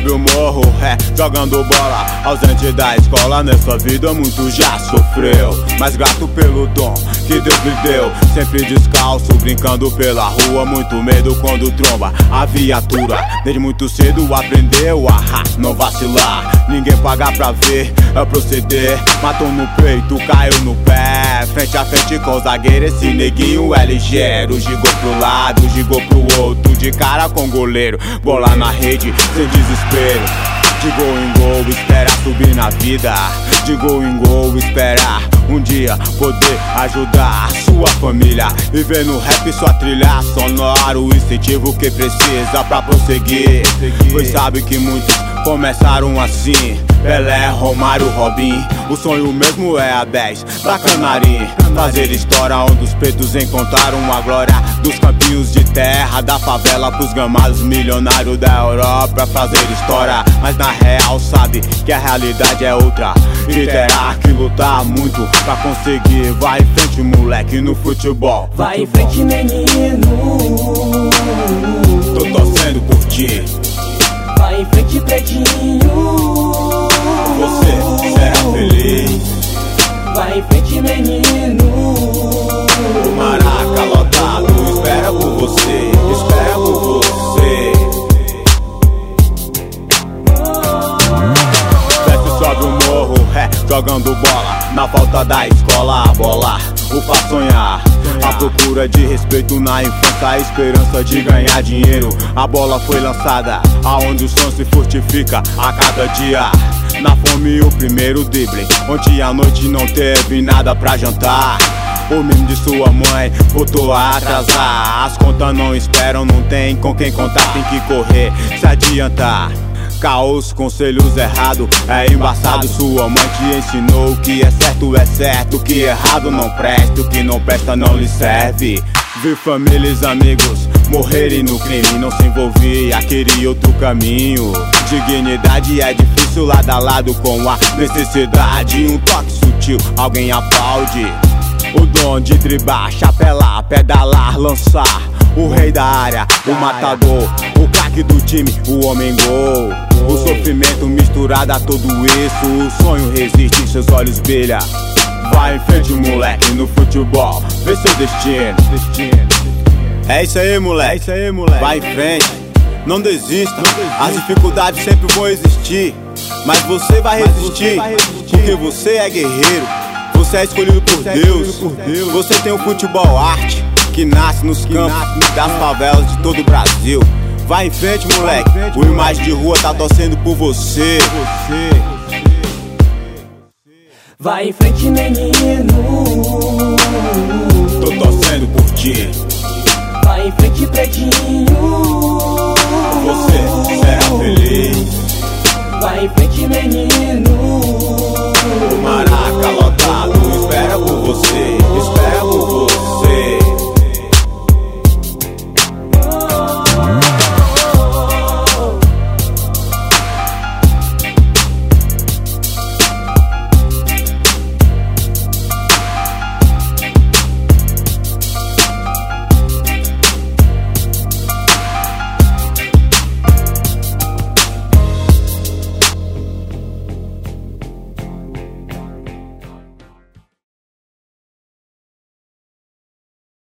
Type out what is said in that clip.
sobe o morro, jogando bola. Ausente da escola, nessa vida muito já sofreu, mas grato pelo dom que Deus lhe deu. Sempre descalço, brincando pela rua, muito medo quando tromba a viatura. Desde muito cedo aprendeu a não vacilar, ninguém paga pra ver proceder. Matou no peito, caiu no pé, frente a frente com o zagueiro, esse neguinho é ligeiro. Gigou pro lado, gigou pro outro, de cara com o goleiro. Bola na rede, sem desespero. De gol em gol, esperar subir na vida. De gol em gol, esperar um dia poder ajudar a sua família. Viver no rap, sua trilha sonora, o incentivo que precisa pra prosseguir. Pois sabe que muitos começaram assim: Pelé, Romário, Robin. O sonho mesmo é a 10 da Canarim, fazer história onde os pretos encontraram a glória dos campinhos de terra, da favela pros gramados milionários da Europa. Fazer história, mas na real sabe que a realidade é outra e terá que lutar muito pra conseguir. Vai em frente, moleque, no futebol. Vai em frente, menino, tô torcendo por ti. vai em frente, pretinho, Você será feliz. vai em frente, menino. O Maraca lotado espera por você, espera por você. Desce, sobe o morro, jogando bola. Na falta da escola, a bola o faz sonhar. A procura de respeito na infância, a esperança de ganhar dinheiro. A bola foi lançada aonde o som se fortifica a cada dia. Na fome o primeiro drible, ontem à noite não teve nada pra jantar. O menino de sua mãe voltou a atrasar. As contas não esperam, não tem com quem contar, tem que correr, se adiantar. Caos, conselhos errados, é embaçado. Sua mãe te ensinou que é certo, que errado não presta, o que não presta não lhe serve. Vi famílias, amigos morrerem no crime, não se envolvia, queria outro caminho. Dignidade é difícil lado a lado com a necessidade. Um toque sutil, alguém aplaude o dom de driblar, chapelar, pedalar, lançar. O rei da área, o matador, o craque do time, o homem gol. O sofrimento misturado a tudo isso, o sonho resiste em seus olhos brilha. Vai em frente, moleque, no futebol, vê seu destino. É isso aí, moleque, vai em frente, não desista. As dificuldades sempre vão existir, mas você vai resistir, porque você é guerreiro. Você é escolhido por Deus. Você tem o futebol arte que nasce nos campos das favelas de todo o Brasil. Vai em frente, moleque, o Imagem de Rua tá torcendo por você. Vai em frente, menino,